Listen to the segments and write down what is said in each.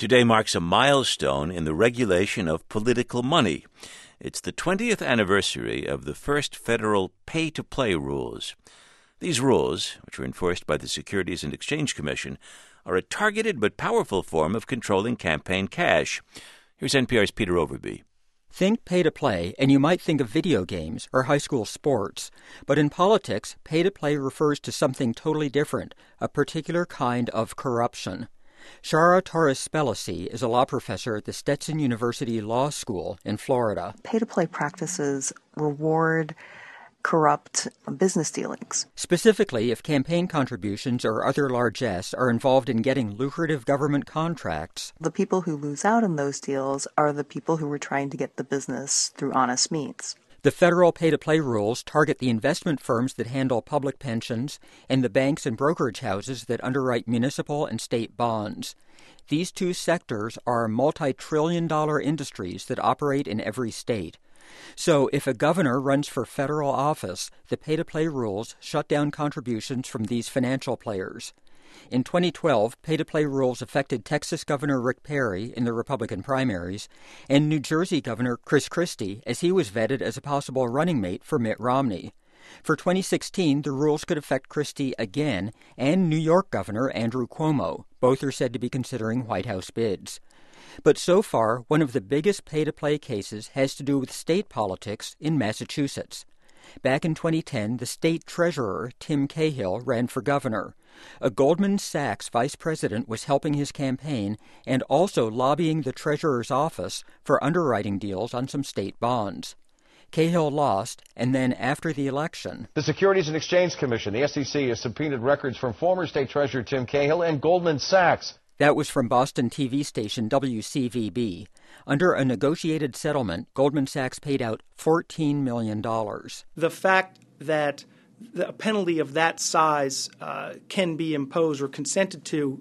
Today marks a milestone in the regulation of political money. It's the 20th anniversary of the first federal pay-to-play rules. These rules, which are enforced by the Securities and Exchange Commission, are a targeted but powerful form of controlling campaign cash. Here's NPR's Peter Overby. Think pay-to-play, and you might think of video games or high school sports. But in politics, pay-to-play refers to something totally different, a particular kind of corruption. Shara Torres-Spelliscy is a law professor at the Stetson University Law School in Florida. Pay-to-play practices reward corrupt business dealings. Specifically, if campaign contributions or other largesse are involved in getting lucrative government contracts, the people who lose out in those deals are the people who were trying to get the business through honest means. The federal pay-to-play rules target the investment firms that handle public pensions and the banks and brokerage houses that underwrite municipal and state bonds. These two sectors are multi-trillion-dollar industries that operate in every state. So if a governor runs for federal office, the pay-to-play rules shut down contributions from these financial players. In 2012, pay-to-play rules affected Texas Governor Rick Perry in the Republican primaries and New Jersey Governor Chris Christie as he was vetted as a possible running mate for Mitt Romney. For 2016, the rules could affect Christie again and New York Governor Andrew Cuomo. Both are said to be considering White House bids. But so far, one of the biggest pay-to-play cases has to do with state politics in Massachusetts. Back in 2010, the state treasurer, Tim Cahill, ran for governor. A Goldman Sachs vice president was helping his campaign and also lobbying the treasurer's office for underwriting deals on some state bonds. Cahill lost, and then after the election, the Securities and Exchange Commission, the SEC, has subpoenaed records from former state treasurer Tim Cahill and Goldman Sachs. That was from Boston TV station WCVB. Under a negotiated settlement, Goldman Sachs paid out $14 million. The fact that a penalty of that size can be imposed or consented to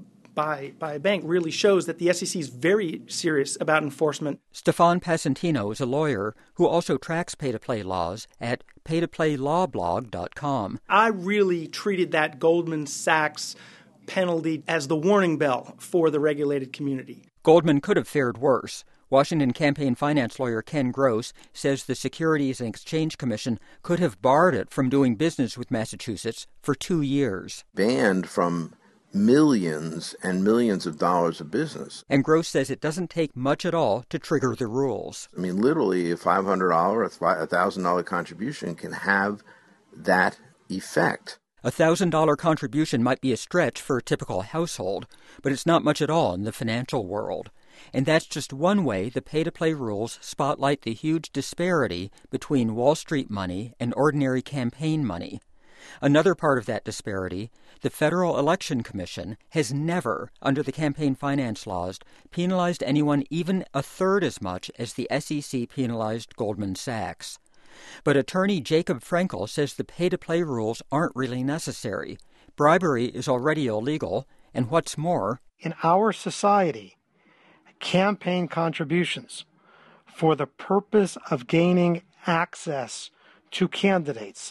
by a bank really shows that the SEC is very serious about enforcement. Stefan Passantino is a lawyer who also tracks pay-to-play laws at paytoplaylawblog.com. I really treated that Goldman Sachs penalty as the warning bell for the regulated community. Goldman could have fared worse. Washington campaign finance lawyer Ken Gross says the Securities and Exchange Commission could have barred it from doing business with Massachusetts for 2 years. Banned from millions and millions of dollars of business. And Gross says it doesn't take much at all to trigger the rules. I mean, literally a $500, a $1,000 contribution can have that effect. A $1,000 contribution might be a stretch for a typical household, but it's not much at all in the financial world. And that's just one way the pay-to-play rules spotlight the huge disparity between Wall Street money and ordinary campaign money. Another part of that disparity, the Federal Election Commission has never, under the campaign finance laws, penalized anyone even a third as much as the SEC penalized Goldman Sachs. But attorney Jacob Frankel says the pay-to-play rules aren't really necessary. Bribery is already illegal, and what's more, in our society, campaign contributions for the purpose of gaining access to candidates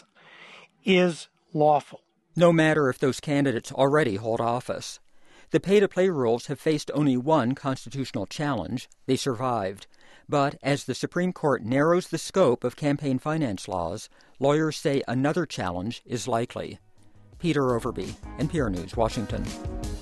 is lawful. No matter if those candidates already hold office. The pay-to-play rules have faced only one constitutional challenge. They survived. But as the Supreme Court narrows the scope of campaign finance laws, lawyers say another challenge is likely. Peter Overby, NPR News, Washington.